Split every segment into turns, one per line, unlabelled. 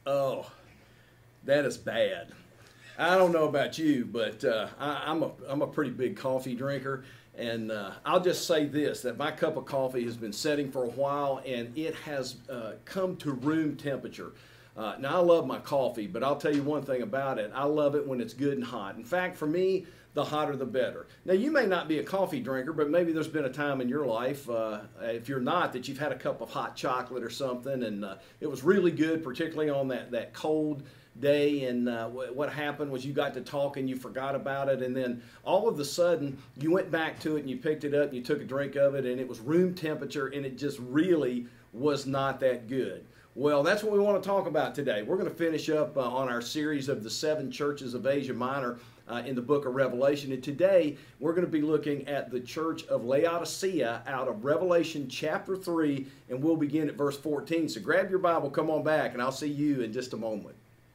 Oh, that is bad. I don't know about you, but I'm a pretty big coffee drinker, and I'll just say this: that my cup of coffee has been setting for a while, and it has come to room temperature. Now I love my coffee, but I'll tell you one thing about it: I love it when it's good and hot. In fact, for me, the hotter the better. Now, you may not be a coffee drinker, but maybe there's been a time in your life, if you're not, that you've had a cup of hot chocolate or something, and it was really good, particularly on that cold day. And what happened was you got to talking, you forgot about it, and then all of a sudden you went back to it and you picked it up and you took a drink of it, and it was room temperature, and it just really was not that good. Well, that's what we want to talk about today. We're going to finish up on our series of the 7 churches of Asia Minor in the book of Revelation. And today we're going to be looking at the church of Laodicea out of Revelation chapter 3, and we'll begin at verse 14. So grab your Bible, come on back, and I'll see you in just a moment.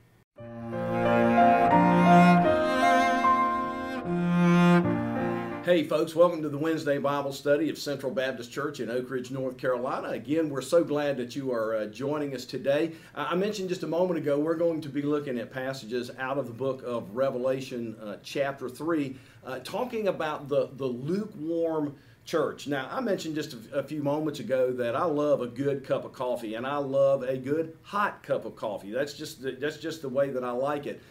Hey folks, welcome to the Wednesday Bible study of Central Baptist Church in Oak Ridge, North Carolina. Again, we're so glad that you are joining us today. I mentioned just a moment ago we're going to be looking at passages out of the book of Revelation chapter 3, talking about the lukewarm church. Now, I mentioned just a few moments ago that I love a good cup of coffee, and I love a good hot cup of coffee. That's just the way that I like it.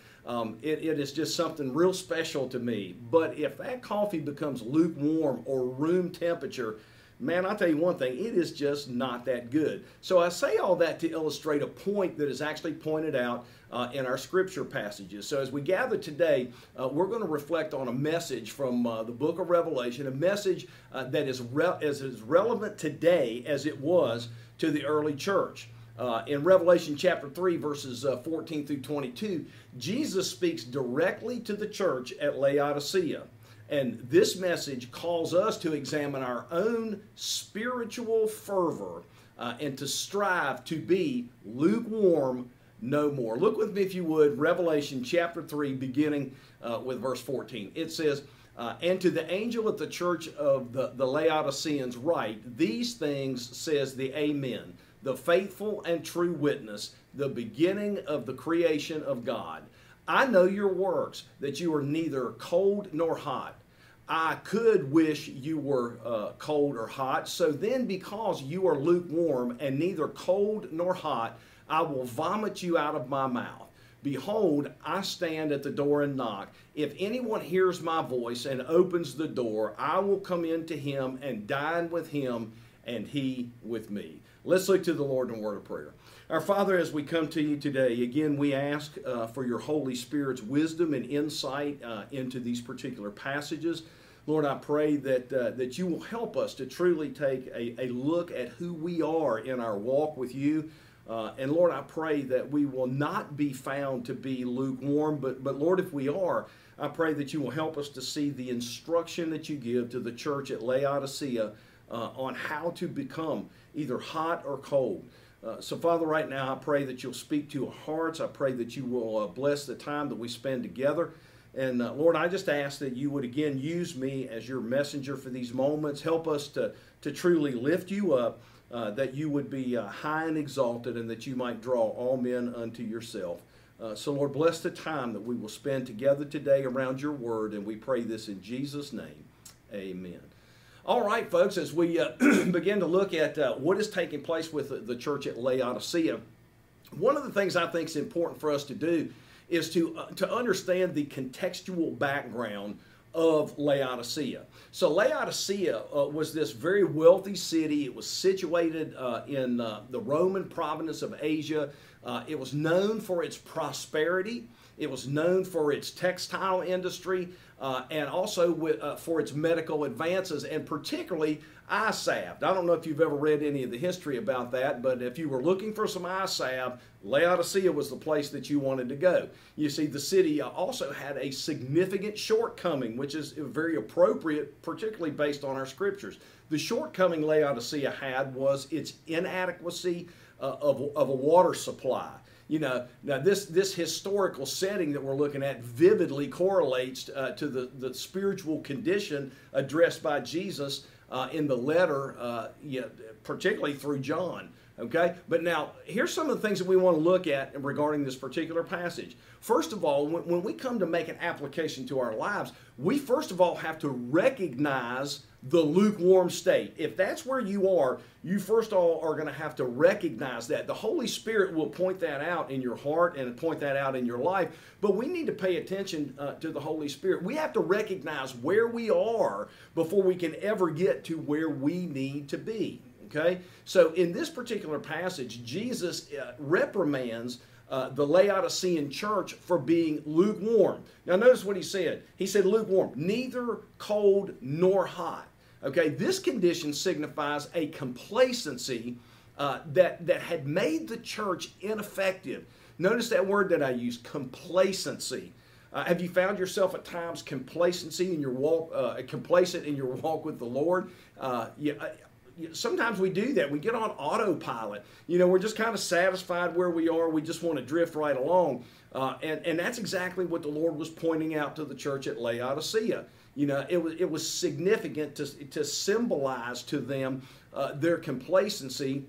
It is just something real special to me. But if that coffee becomes lukewarm or room temperature, man, I'll tell you one thing, it is just not that good. So I say all that to illustrate a point that is actually pointed out in our scripture passages. So as we gather today, we're going to reflect on a message from the book of Revelation, a message that is as relevant today as it was to the early church. In Revelation chapter 3, verses 14 through 22, Jesus speaks directly to the church at Laodicea. And this message calls us to examine our own spiritual fervor and to strive to be lukewarm no more. Look with me, if you would, Revelation chapter 3, beginning with verse 14. It says, and to the angel at the church of the Laodiceans write, these things says the Amen, the faithful and true witness, the beginning of the creation of God. I know your works, that you are neither cold nor hot. I could wish you were cold or hot. So then, because you are lukewarm and neither cold nor hot, I will vomit you out of my mouth. Behold, I stand at the door and knock. If anyone hears my voice and opens the door, I will come in to him and dine with him, and he with me. Let's look to the Lord in a word of prayer. Our Father, as we come to you today, again, we ask for your Holy Spirit's wisdom and insight into these particular passages. Lord, I pray that you will help us to truly take a look at who we are in our walk with you. And Lord, I pray that we will not be found to be lukewarm, but Lord, if we are, I pray that you will help us to see the instruction that you give to the church at Laodicea on how to become either hot or cold. So Father, right now I pray that you'll speak to our hearts. I pray that you will bless the time that we spend together. And Lord, I just ask that you would again use me as your messenger for these moments. Help us to truly lift you up, that you would be high and exalted, and that you might draw all men unto yourself. So Lord, bless the time that we will spend together today around your word, and we pray this in Jesus' name. Amen. All right, folks, as we begin to look at what is taking place with the church at Laodicea, one of the things I think is important for us to do is to understand the contextual background of Laodicea. So Laodicea was this very wealthy city. It was situated in the Roman province of Asia. It was known for its prosperity. It was known for its textile industry and also for its medical advances, and particularly eye salve. I don't know if you've ever read any of the history about that, but if you were looking for some eye salve, Laodicea was the place that you wanted to go. You see, the city also had a significant shortcoming, which is very appropriate, particularly based on our scriptures. The shortcoming Laodicea had was its inadequacy of a water supply. You know, now this historical setting that we're looking at vividly correlates to the spiritual condition addressed by Jesus in the letter, particularly through John. Okay, but now here's some of the things that we want to look at regarding this particular passage. First of all, when we come to make an application to our lives, we first of all have to recognize the lukewarm state. If that's where you are, you first of all are going to have to recognize that. The Holy Spirit will point that out in your heart and point that out in your life, but we need to pay attention to the Holy Spirit. We have to recognize where we are before we can ever get to where we need to be. Okay, so in this particular passage, Jesus reprimands the Laodicean church for being lukewarm. Now notice what he said. He said lukewarm, neither cold nor hot. Okay, this condition signifies a complacency that had made the church ineffective. Notice that word that I use, complacency. Have you found yourself at times complacency in your walk, complacent in your walk with the Lord? Sometimes we do that. We get on autopilot. We're just kind of satisfied where we are. We just want to drift right along. And that's exactly what the Lord was pointing out to the church at Laodicea. It was significant to symbolize to them their complacency.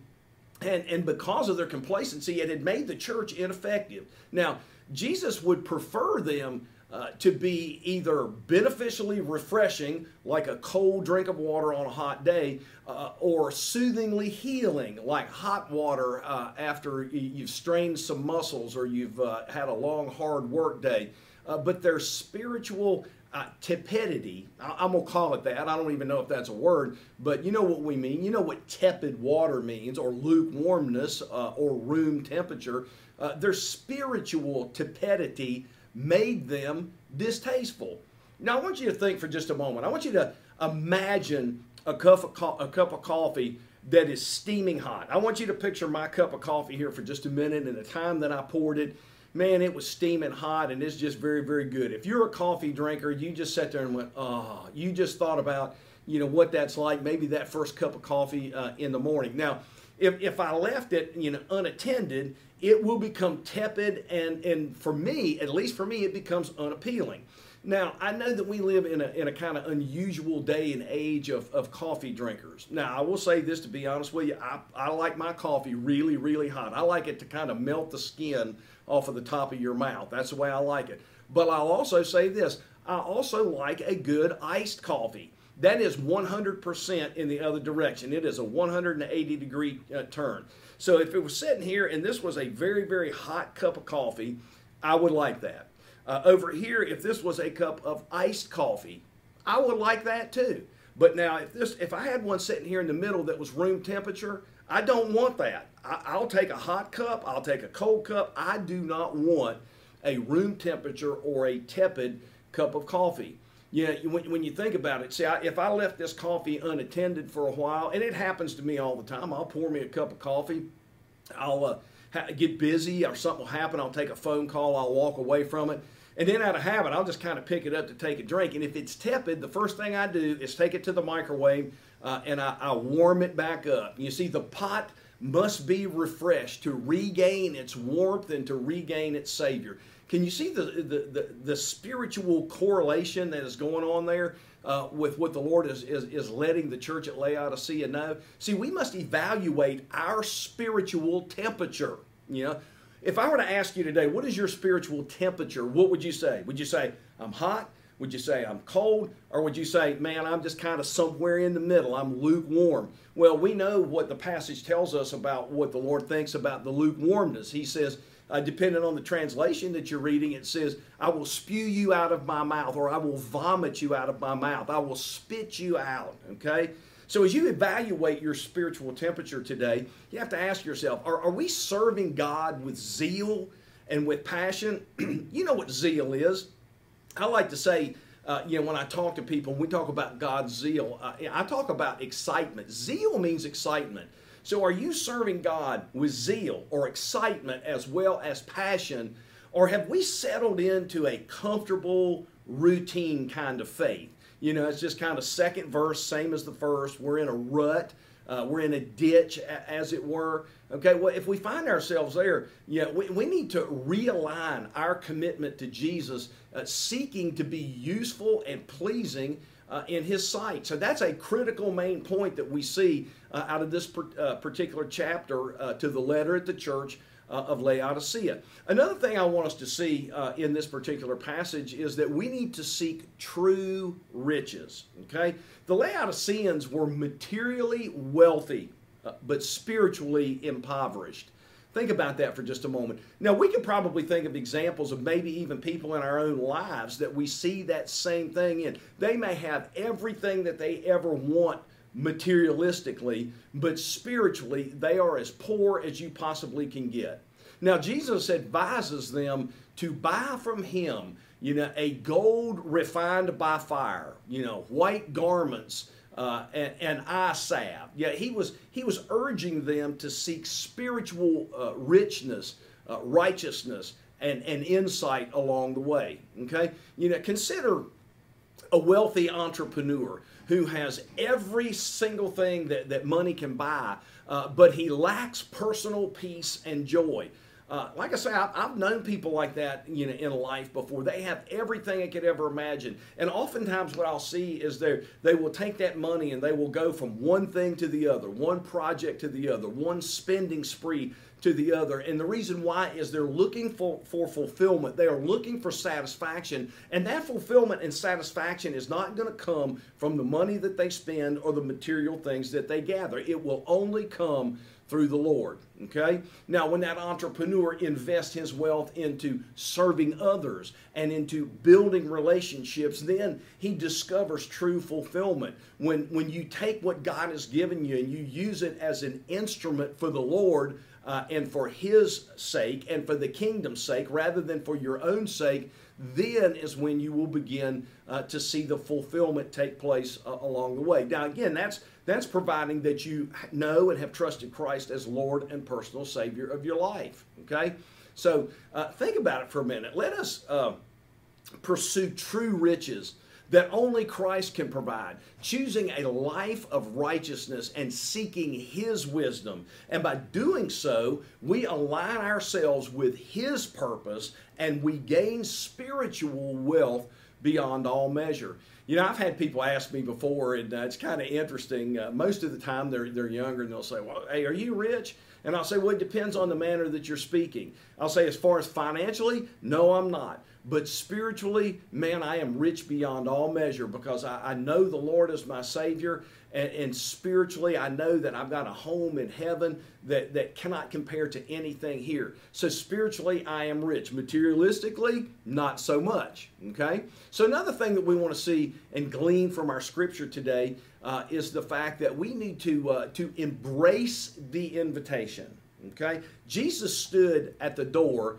And because of their complacency, it had made the church ineffective. Now, Jesus would prefer them to be either beneficially refreshing, like a cold drink of water on a hot day, or soothingly healing, like hot water after you've strained some muscles or you've had a long, hard work day. But their spiritual tepidity, I'm going to call it that. I don't even know if that's a word, but you know what we mean. You know what tepid water means, or lukewarmness, or room temperature. Their spiritual tepidity made them distasteful. Now, I want you to think for just a moment. I want you to imagine a cup of coffee that is steaming hot. I want you to picture my cup of coffee here for just a minute, and the time that I poured it, man, it was steaming hot, and it's just very, very good. If you're a coffee drinker, you just sat there and went, oh, you just thought about, what that's like, maybe that first cup of coffee in the morning. Now, if I left it, unattended, it will become tepid, and for me, at least for me, it becomes unappealing. Now, I know that we live in a kind of unusual day and age of coffee drinkers. Now, I will say this, to be honest with you, I like my coffee really, really hot. I like it to kind of melt the skin off of the top of your mouth. That's the way I like it. But I'll also say this, I also like a good iced coffee. That is 100% in the other direction. It is a 180-degree turn. So if it was sitting here and this was a very, very hot cup of coffee, I would like that. Over here, if this was a cup of iced coffee, I would like that too. But now, if I had one sitting here in the middle that was room temperature, I don't want that. I'll take a hot cup. I'll take a cold cup. I do not want a room temperature or a tepid cup of coffee. When you think about it, see, if I left this coffee unattended for a while, and it happens to me all the time, I'll pour me a cup of coffee, I'll get busy or something will happen, I'll take a phone call, I'll walk away from it, and then out of habit, I'll just kind of pick it up to take a drink. And if it's tepid, the first thing I do is take it to the microwave and I warm it back up. You see, the pot must be refreshed to regain its warmth and to regain its savior. Can you see the spiritual correlation that is going on there with what the Lord is letting the church at Laodicea know? See, we must evaluate our spiritual temperature. If I were to ask you today, what is your spiritual temperature? What would you say? Would you say, I'm hot? Would you say, I'm cold? Or would you say, man, I'm just kind of somewhere in the middle. I'm lukewarm. Well, we know what the passage tells us about what the Lord thinks about the lukewarmness. He says, depending on the translation that you're reading, it says, I will spew you out of my mouth, or I will vomit you out of my mouth. I will spit you out, okay? So as you evaluate your spiritual temperature today, you have to ask yourself, are we serving God with zeal and with passion? You know what zeal is. I like to say, when I talk to people, when we talk about God's zeal, I talk about excitement. Zeal means excitement. So are you serving God with zeal or excitement as well as passion, or have we settled into a comfortable, routine kind of faith? It's just kind of second verse, same as the first. We're in a rut. We're in a ditch, as it were. Okay, well, if we find ourselves there, we need to realign our commitment to Jesus, seeking to be useful and pleasing in his sight. So that's a critical main point that we see out of this particular chapter to the letter at the church of Laodicea. Another thing I want us to see in this particular passage is that we need to seek true riches. Okay? The Laodiceans were materially wealthy, but spiritually impoverished. Think about that for just a moment. Now, we could probably think of examples of maybe even people in our own lives that we see that same thing in. They may have everything that they ever want materialistically, but spiritually, they are as poor as you possibly can get. Now, Jesus advises them to buy from him, a gold refined by fire, white garments, and eye salve. Yeah, he was urging them to seek spiritual richness, righteousness, and insight along the way. Okay, consider a wealthy entrepreneur who has every single thing that money can buy, but he lacks personal peace and joy. Like I say, I've known people like that, in life before. They have everything I could ever imagine. And oftentimes what I'll see is they will take that money and they will go from one thing to the other, one project to the other, one spending spree to the other. And the reason why is they're looking for fulfillment. They are looking for satisfaction. And that fulfillment and satisfaction is not going to come from the money that they spend or the material things that they gather. It will only come through the Lord. Okay? Now, when that entrepreneur invests his wealth into serving others and into building relationships, then he discovers true fulfillment. When you take what God has given you and you use it as an instrument for the Lord and for his sake and for the kingdom's sake rather than for your own sake, then is when you will begin to see the fulfillment take place along the way. Now, again, that's providing that you know and have trusted Christ as Lord and personal Savior of your life. Okay? So think about it for a minute. Let us pursue true riches that only Christ can provide, choosing a life of righteousness and seeking his wisdom. And by doing so, we align ourselves with his purpose and we gain spiritual wealth beyond all measure. I've had people ask me before, and it's kind of interesting. Most of the time they're younger and they'll say, well, hey, are you rich? And I'll say, well, it depends on the manner that you're speaking. I'll say, as far as financially, no, I'm not. But spiritually, man, I am rich beyond all measure because I know the Lord is my Savior. And spiritually, I know that I've got a home in heaven that cannot compare to anything here. So spiritually, I am rich. Materialistically, not so much. Okay? So another thing that we want to see and glean from our scripture today is the fact that we need to embrace the invitation. Okay? Jesus stood at the door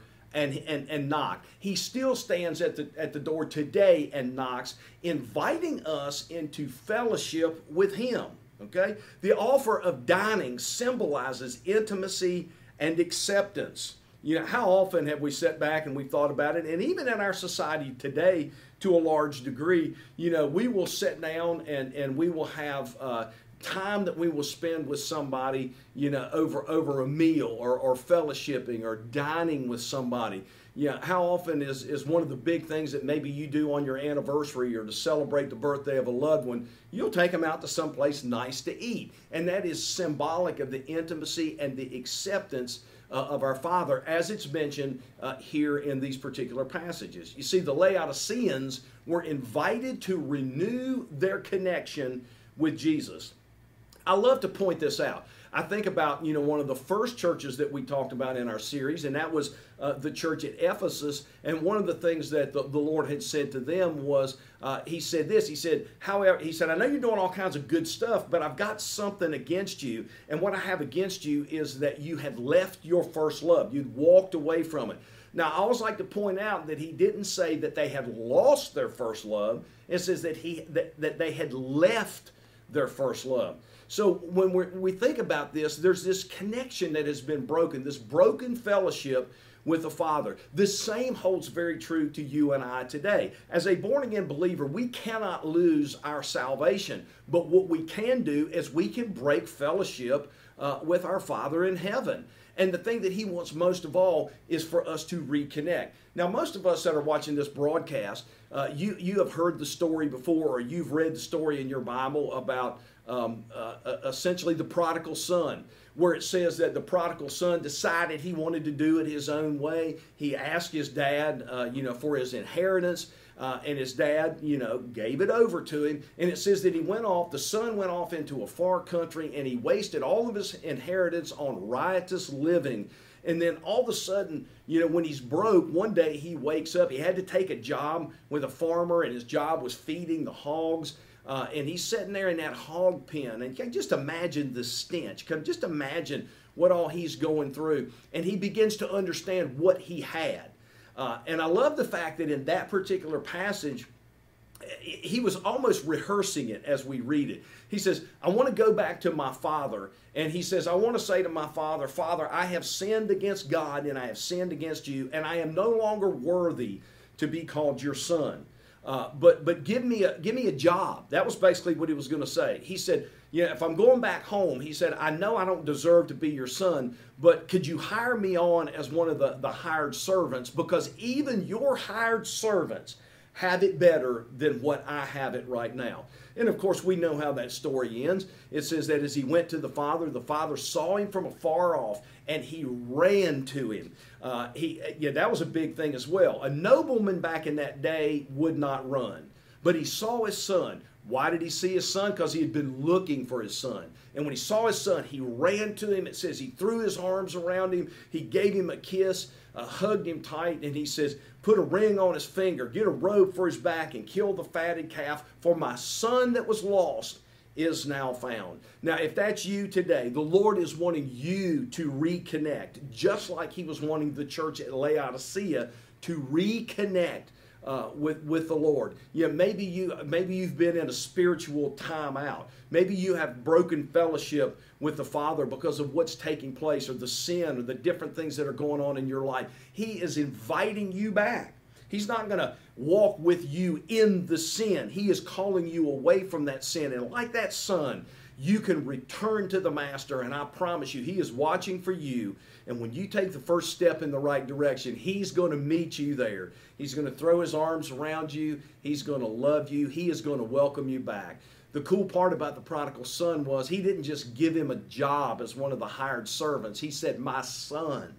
and knock. He still stands at the door today and knocks, inviting us into fellowship with him. Okay? The offer of dining symbolizes intimacy and acceptance. How often have we sat back and we thought about it? And even in our society today, to a large degree, we will sit down and we will have time that we will spend with somebody, over a meal or fellowshipping or dining with somebody. How often is one of the big things that maybe you do on your anniversary or to celebrate the birthday of a loved one, you'll take them out to someplace nice to eat. And that is symbolic of the intimacy and the acceptance of our Father, as it's mentioned here in these particular passages. You see, the Laodiceans were invited to renew their connection with Jesus. I love to point this out. I think about, one of the first churches that we talked about in our series, and that was the church at Ephesus. And one of the things that the Lord had said to them was, he said this, he said, I know you're doing all kinds of good stuff, but I've got something against you. And what I have against you is that you have left your first love. You'd walked away from it. Now, I always like to point out that he didn't say that they had lost their first love. It says that they had left their first love. So when we think about this, there's this connection that has been broken, this broken fellowship with the Father. The same holds very true to you and I today. As a born-again believer, we cannot lose our salvation. But what we can do is we can break fellowship with our Father in heaven. And the thing that he wants most of all is for us to reconnect. Now, most of us that are watching this broadcast, you have heard the story before, or you've read the story in your Bible about essentially the prodigal son, where it says that the prodigal son decided he wanted to do it his own way. He asked his dad, for his inheritance, and his dad, gave it over to him. And it says that the son went off into a far country, and he wasted all of his inheritance on riotous living. And then all of a sudden, when he's broke, one day he wakes up. He had to take a job with a farmer, and his job was feeding the hogs. And he's sitting there in that hog pen, and can just imagine the stench. Can just imagine what all he's going through. And he begins to understand what he had. And I love the fact that in that particular passage, he was almost rehearsing it as we read it. He says, I want to go back to my father. And he says, I want to say to my father, Father, I have sinned against God, and I have sinned against you, and I am no longer worthy to be called your son. But give me a job. That was basically what he was going to say. He said, if I'm going back home, he said, I know I don't deserve to be your son, but could you hire me on as one of the hired servants? Because even your hired servants have it better than what I have it right now. And of course, we know how that story ends. It says that as he went to the father saw him from afar off, and he ran to him. That was a big thing as well. A nobleman back in that day would not run, but he saw his son. Why did he see his son? Because he had been looking for his son. And when he saw his son, he ran to him. It says he threw his arms around him. He gave him a kiss, hugged him tight, and he says, put a ring on his finger, get a robe for his back, and kill the fatted calf, for my son that was lost is now found. Now, if that's you today, the Lord is wanting you to reconnect, just like he was wanting the church at Laodicea to reconnect with the Lord. Maybe you've been in a spiritual timeout. Maybe you have broken fellowship with the Father because of what's taking place, or the sin, or the different things that are going on in your life. He is inviting you back. He's not going to walk with you in the sin. He is calling you away from that sin. And like that son, you can return to the Master, and I promise you, he is watching for you. And when you take the first step in the right direction, he's going to meet you there. He's going to throw his arms around you. He's going to love you. He is going to welcome you back. The cool part about the prodigal son was he didn't just give him a job as one of the hired servants. He said, my son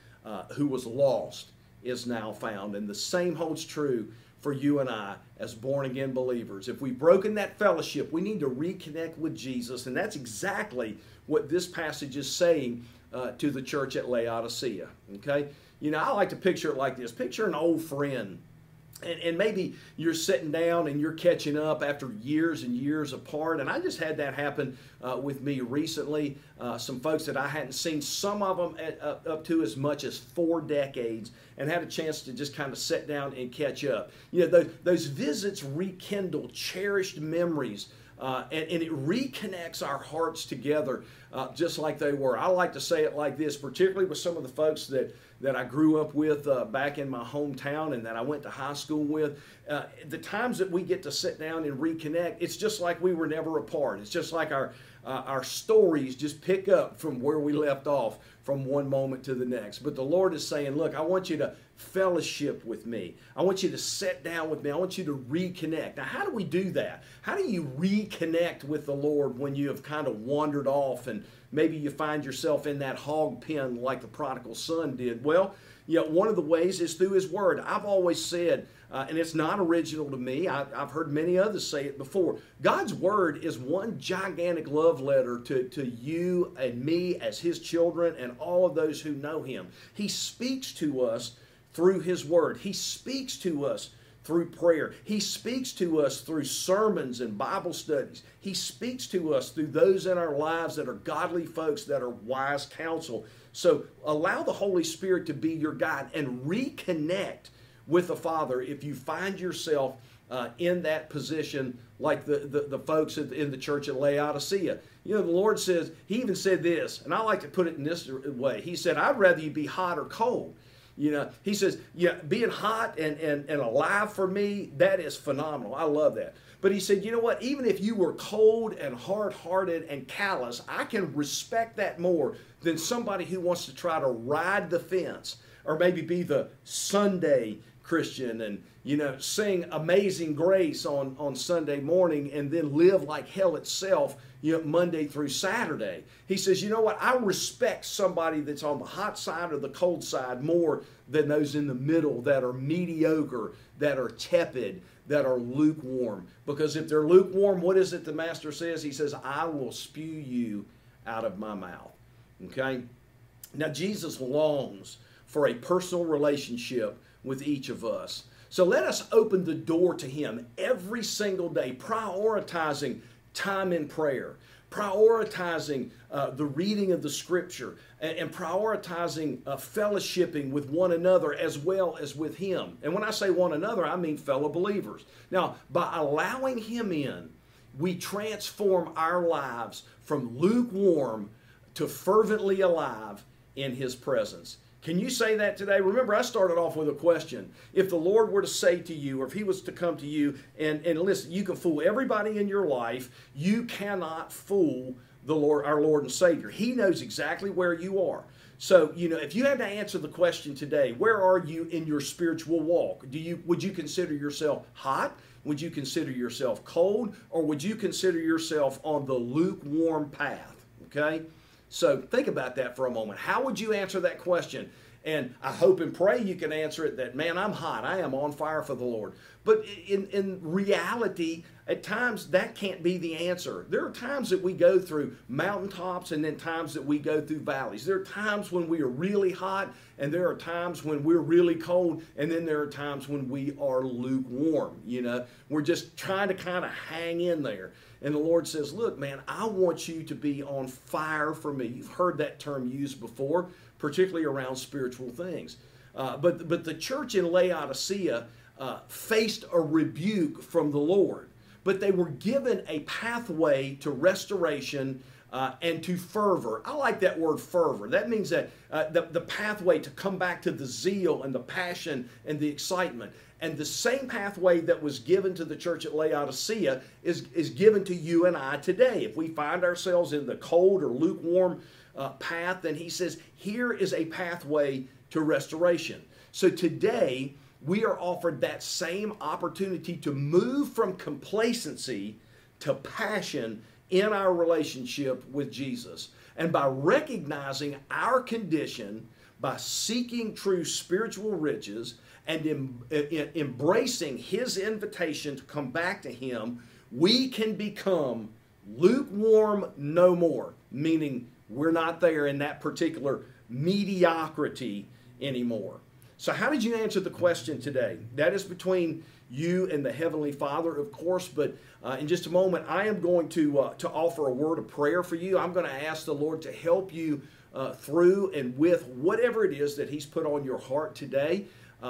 who was lost is now found. And the same holds true for you and I as born-again believers. If we've broken that fellowship, we need to reconnect with Jesus. And that's exactly what this passage is saying to the church at Laodicea. Okay? I like to picture it like this. Picture an old friend. And maybe you're sitting down and you're catching up after years and years apart. And I just had that happen with me recently. Some folks that I hadn't seen, some of them up to as much as 4 decades, and had a chance to just kind of sit down and catch up. Those visits rekindle cherished memories. And it reconnects our hearts together just like they were. I like to say it like this, particularly with some of the folks that I grew up with back in my hometown and that I went to high school with. The times that we get to sit down and reconnect, it's just like we were never apart. It's just like our stories just pick up from where we left off from one moment to the next. But the Lord is saying, look, I want you to fellowship with me. I want you to sit down with me. I want you to reconnect. Now, how do we do that? How do you reconnect with the Lord when you have kind of wandered off and maybe you find yourself in that hog pen like the prodigal son did? Well, one of the ways is through his word. I've always said, and it's not original to me, I've heard many others say it before, God's word is one gigantic love letter to you and me as his children and all of those who know him. He speaks to us through his word. He speaks to us through prayer. He speaks to us through sermons and Bible studies. He speaks to us through those in our lives that are godly folks, that are wise counsel. So allow the Holy Spirit to be your guide and reconnect with the Father if you find yourself in that position like the folks in the church at Laodicea. The Lord says, he even said this, and I like to put it in this way. He said, I'd rather you be hot or cold. You know, he says, yeah, being hot and alive for me, that is phenomenal. I love that. But he said, you know what? Even if you were cold and hard-hearted and callous, I can respect that more than somebody who wants to try to ride the fence or maybe be the Sunday Christian and, you know, sing Amazing Grace on Sunday morning and then live like hell itself, you know, Monday through Saturday. He says, you know what? I respect somebody that's on the hot side or the cold side more than those in the middle that are mediocre, that are tepid, that are lukewarm. Because if they're lukewarm, what is it the Master says? He says, I will spew you out of my mouth. Okay? Now, Jesus longs for a personal relationship with each of us. So let us open the door to Him every single day, prioritizing time in prayer, prioritizing the reading of the Scripture, and prioritizing fellowshipping with one another as well as with Him. And when I say one another, I mean fellow believers. Now, by allowing Him in, we transform our lives from lukewarm to fervently alive in His presence. Can you say that today? Remember, I started off with a question. If the Lord were to say to you, or if He was to come to you, and listen, you can fool everybody in your life. You cannot fool the Lord, our Lord and Savior. He knows exactly where you are. So, you know, if you had to answer the question today, where are you in your spiritual walk? Would you consider yourself hot? Would you consider yourself cold? Or would you consider yourself on the lukewarm path? Okay? So think about that for a moment. How would you answer that question? And I hope and pray you can answer it that, man, I'm hot. I am on fire for the Lord. But in reality, at times that can't be the answer. There are times that we go through mountaintops and then times that we go through valleys. There are times when we are really hot and there are times when we're really cold and then there are times when we are lukewarm. You know, we're just trying to kind of hang in there. And the Lord says, look, man, I want you to be on fire for me. You've heard that term used before, particularly around spiritual things. But the church in Laodicea faced a rebuke from the Lord. But they were given a pathway to restoration and to fervor. I like that word fervor. That means that the pathway to come back to the zeal and the passion and the excitement. And the same pathway that was given to the church at Laodicea is given to you and I today. If we find ourselves in the cold or lukewarm path, then he says, here is a pathway to restoration. So today, we are offered that same opportunity to move from complacency to passion in our relationship with Jesus. And by recognizing our condition, by seeking true spiritual riches, and embracing His invitation to come back to Him, we can become lukewarm no more, meaning we're not there in that particular mediocrity anymore. So how did you answer the question today? That is between you and the Heavenly Father, of course, but in just a moment, I am going to offer a word of prayer for you. I'm going to ask the Lord to help you through and with whatever it is that He's put on your heart today.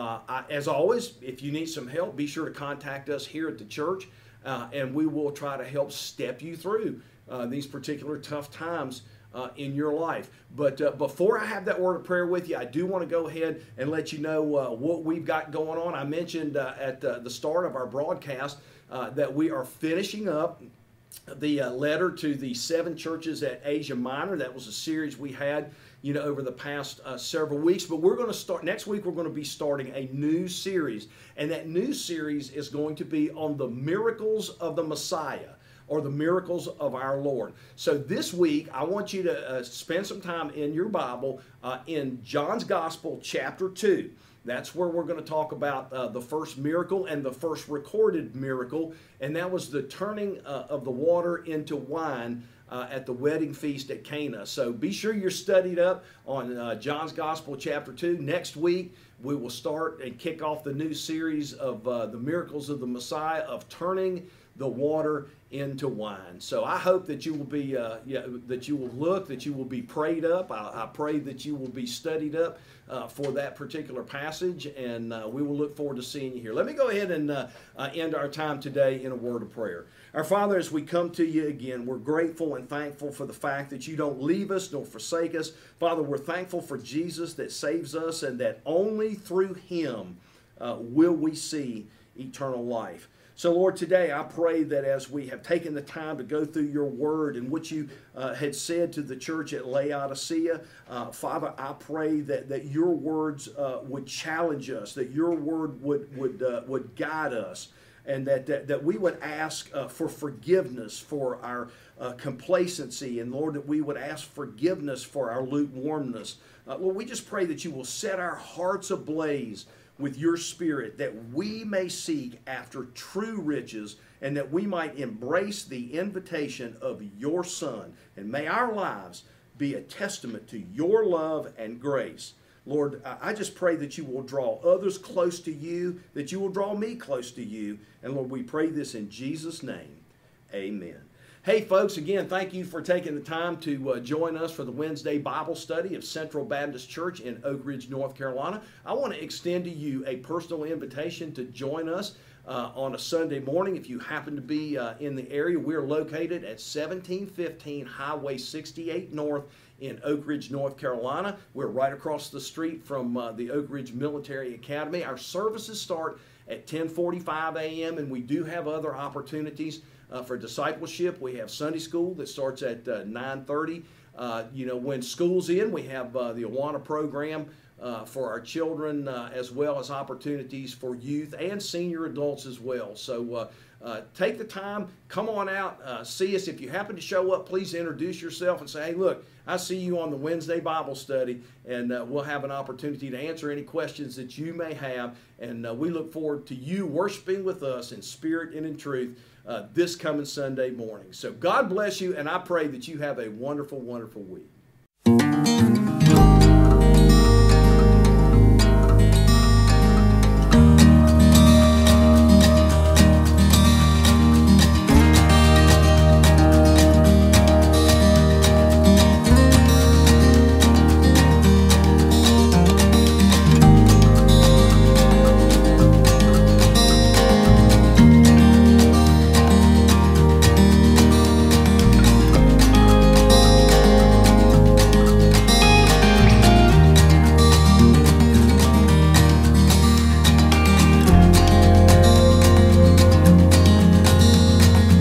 As always, if you need some help, be sure to contact us here at the church, and we will try to help step you through these particular tough times in your life. But before I have that word of prayer with you, I do want to go ahead and let you know what we've got going on. I mentioned at the start of our broadcast that we are finishing up the letter to the 7 churches at Asia Minor. That was a series we had, you know, over the past several weeks. But we're going to start next week. We're going to be starting a new series, and that new series is going to be on the miracles of the Messiah, or the miracles of our Lord. So this week, I want you to spend some time in your Bible in John's Gospel, chapter 2. That's where we're going to talk about the first miracle and the first recorded miracle, and that was the turning of the water into wine at the wedding feast at Cana. So be sure you're studied up on John's Gospel, chapter 2. Next week, we will start and kick off the new series of the miracles of the Messiah, of turning the water into wine. So I hope that you will be, that you will look, that you will be prayed up. I pray that you will be studied up for that particular passage, and we will look forward to seeing you here. Let me go ahead and end our time today in a word of prayer. Our Father, as we come to you again, we're grateful and thankful for the fact that you don't leave us nor forsake us. Father, we're thankful for Jesus that saves us, and that only through him will we see eternal life. So, Lord, today I pray that as we have taken the time to go through your word and what you had said to the church at Laodicea, Father, I pray that your words would challenge us, that your word would guide us, and that we would ask for forgiveness for our complacency, and Lord, that we would ask forgiveness for our lukewarmness. Lord, we just pray that you will set our hearts ablaze with your Spirit, that we may seek after true riches, and that we might embrace the invitation of your Son. And may our lives be a testament to your love and grace. Lord, I just pray that you will draw others close to you, that you will draw me close to you. And Lord, we pray this in Jesus' name. Amen. Hey folks, again, thank you for taking the time to join us for the Wednesday Bible study of Central Baptist Church in Oak Ridge, North Carolina. I want to extend to you a personal invitation to join us on a Sunday morning if you happen to be in the area. We're located at 1715 Highway 68 North in Oak Ridge, North Carolina. We're right across the street from the Oak Ridge Military Academy. Our services start at 10:45 a.m. and we do have other opportunities for discipleship. We have Sunday school that starts at 9:30. When school's in, we have the Awana program for our children, as well as opportunities for youth and senior adults as well. So take the time, come on out, see us. If you happen to show up, please introduce yourself and say, hey, look, I see you on the Wednesday Bible study, and we'll have an opportunity to answer any questions that you may have. And we look forward to you worshiping with us in spirit and in truth this coming Sunday morning. So God bless you, and I pray that you have a wonderful, wonderful week.